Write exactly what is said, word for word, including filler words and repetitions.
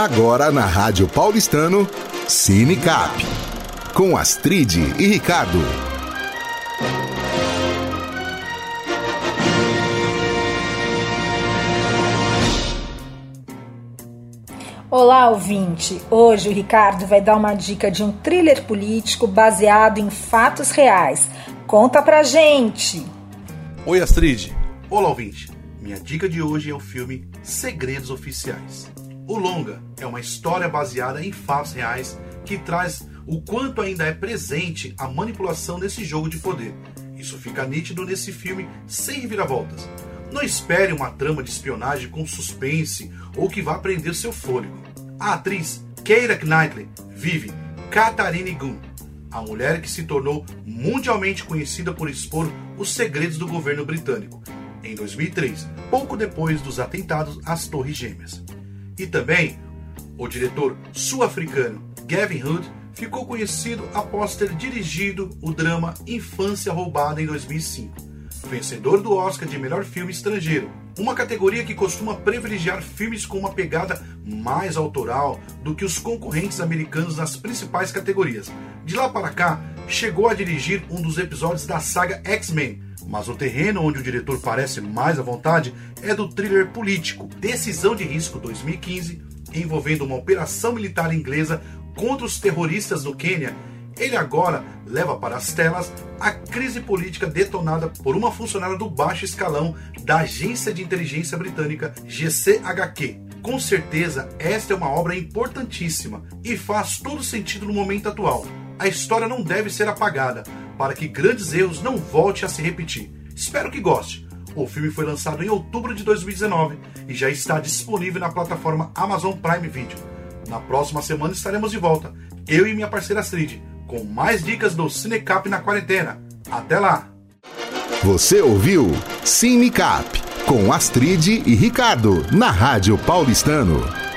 Agora na Rádio Paulistano, Cinecap, com Astrid e Ricardo. Olá, ouvinte! Hoje o Ricardo vai dar uma dica de um thriller político baseado em fatos reais. Conta pra gente! Oi, Astrid! Olá, ouvinte! Minha dica de hoje é o filme Segredos Oficiais. O longa é uma história baseada em fatos reais que traz o quanto ainda é presente a manipulação nesse jogo de poder. Isso fica nítido nesse filme sem reviravoltas. Não espere uma trama de espionagem com suspense ou que vá prender seu fôlego. A atriz Keira Knightley vive Katharine Gun, a mulher que se tornou mundialmente conhecida por expor os segredos do governo britânico, em dois mil e três, pouco depois dos atentados às Torres Gêmeas. E também, o diretor sul-africano Gavin Hood ficou conhecido após ter dirigido o drama Infância Roubada em dois mil e cinco, vencedor do Oscar de melhor filme estrangeiro, uma categoria que costuma privilegiar filmes com uma pegada mais autoral do que os concorrentes americanos nas principais categorias. De lá para cá, chegou a dirigir um dos episódios da saga X-Men, mas o terreno onde o diretor parece mais à vontade é do thriller político Decisão de Risco dois mil e quinze, envolvendo uma operação militar inglesa contra os terroristas no Quênia. Ele agora leva para as telas a crise política detonada por uma funcionária do baixo escalão da agência de inteligência britânica G C H Q. Com certeza, esta é uma obra importantíssima e faz todo sentido no momento atual. A história não deve ser apagada para que grandes erros não voltem a se repetir. Espero que goste. O filme foi lançado em outubro de dois mil e dezenove e já está disponível na plataforma Amazon Prime Video. Na próxima semana estaremos de volta, eu e minha parceira Astrid, com mais dicas do Cinecap na quarentena. Até lá! Você ouviu Cinecap, com Astrid e Ricardo, na Rádio Paulistano.